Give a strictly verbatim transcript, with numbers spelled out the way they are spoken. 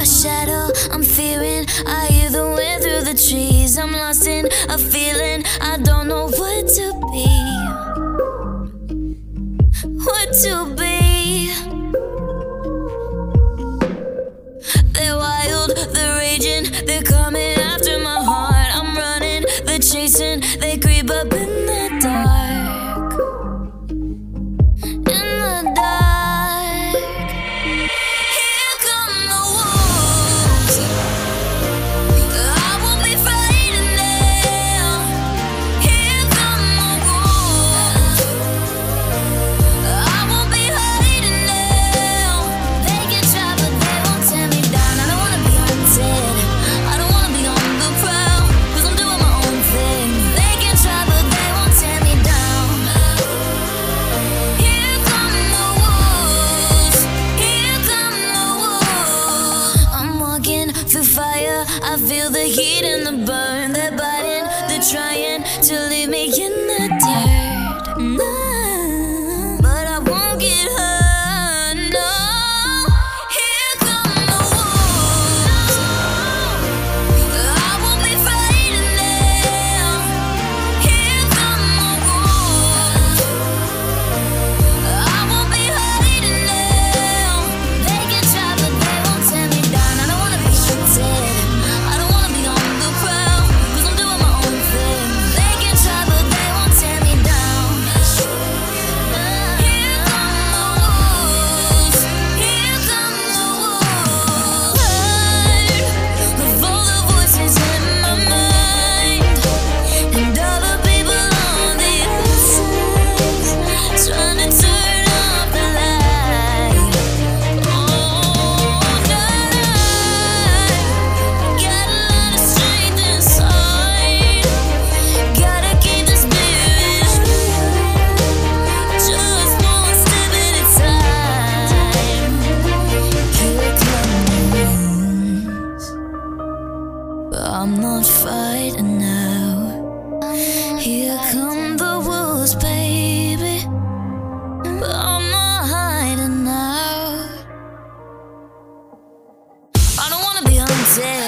shadow, I'm fearing. I hear the wind through the trees. I'm lost in a feeling. I don't know what to be. What to be. They're wild, they're raging, they're coming after my heart. I'm running, they're chasing, they creep up in the dark. In the dark. Here come the wolves. I won't be fighting them. Here come the wolves. I won't be hiding them. They can try but they won't tear me down. I don't wanna be hunted, I don't wanna be on the prowl, 'cause I'm doing my own thing. They can try but they won't tear me down. Here come the wolves. Here come the wolves. I'm walking through fire, I feel the heat and the burn. They're biting, they're trying to leave me in the dirt. Mm, But I won't get hurt, no. Here come the wolves. I won't be fighting them. Here come the wolves. I won't be hiding them. They can try but they won't tear me down. I don't wanna be hunted, I don't wanna be on the prowl, 'cause I'm doing my own thing. They can try but they won't tear me down. Here come the wolves. Here come the wolves. Heard of all the voices in my mind, and all the people on the outside trying to turn off the light. Oh, night. Got a lot of strength inside. Gotta keep the spirit alive. Just one step at a time. Here come the wolves. But I'm not fighting now. Here come the wolves, baby. But I'm not hiding now. I don't wanna be hunted,